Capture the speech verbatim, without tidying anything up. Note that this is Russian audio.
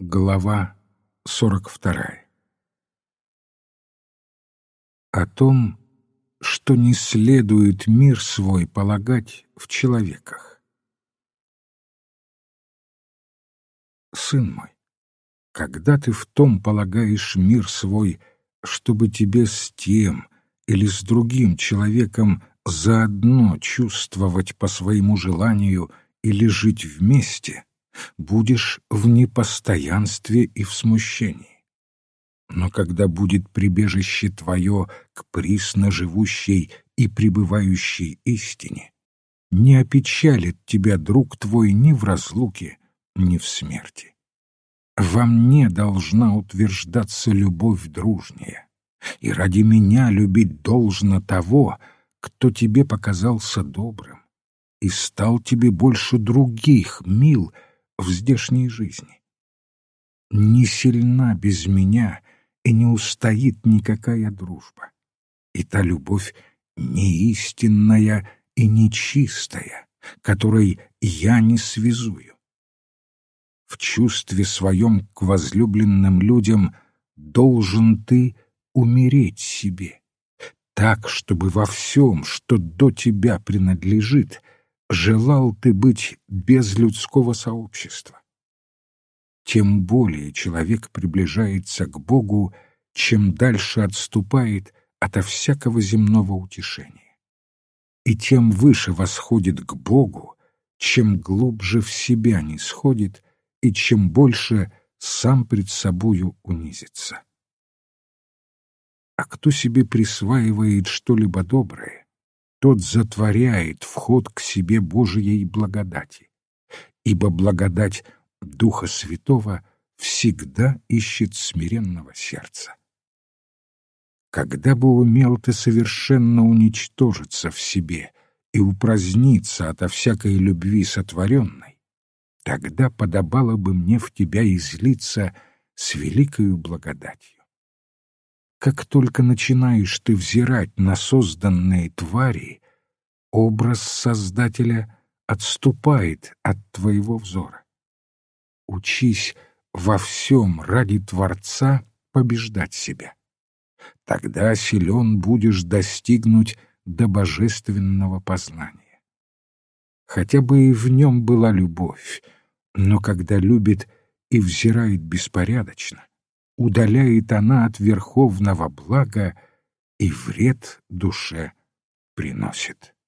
Глава сорок вторая. О том, что не следует мир свой полагать в человеках. Сын мой, когда ты в том полагаешь мир свой, чтобы тебе с тем или с другим человеком заодно чувствовать по своему желанию или жить вместе, будешь в непостоянстве и в смущении. Но когда будет прибежище твое к присно живущей и пребывающей истине, не опечалит тебя друг твой ни в разлуке, ни в смерти. Во мне должна утверждаться любовь дружняя, и ради меня любить должно того, кто тебе показался добрым и стал тебе больше других мил в здешней жизни. Не сильна без меня и не устоит никакая дружба, и та любовь неистинная и нечистая, которой я не связую. В чувстве своем к возлюбленным людям должен ты умереть себе, так, чтобы во всем, что до тебя принадлежит, желал ты быть без людского сообщества. Тем более человек приближается к Богу, чем дальше отступает ото всякого земного утешения. И тем выше восходит к Богу, чем глубже в себя не сходит и чем больше сам пред собою унизится. А кто себе присваивает что-либо доброе, тот затворяет вход к себе Божией благодати, ибо благодать Духа Святого всегда ищет смиренного сердца. Когда бы умел ты совершенно уничтожиться в себе и упраздниться ото всякой любви сотворенной, тогда подобало бы мне в тебя излиться с великою благодатью. Как только начинаешь ты взирать на созданные твари, образ Создателя отступает от твоего взора. Учись во всем ради Творца побеждать себя. Тогда силен будешь достигнуть до божественного познания. Хотя бы и в нем была любовь, но когда любит и взирает беспорядочно, удаляет она от верховного блага и вред душе приносит.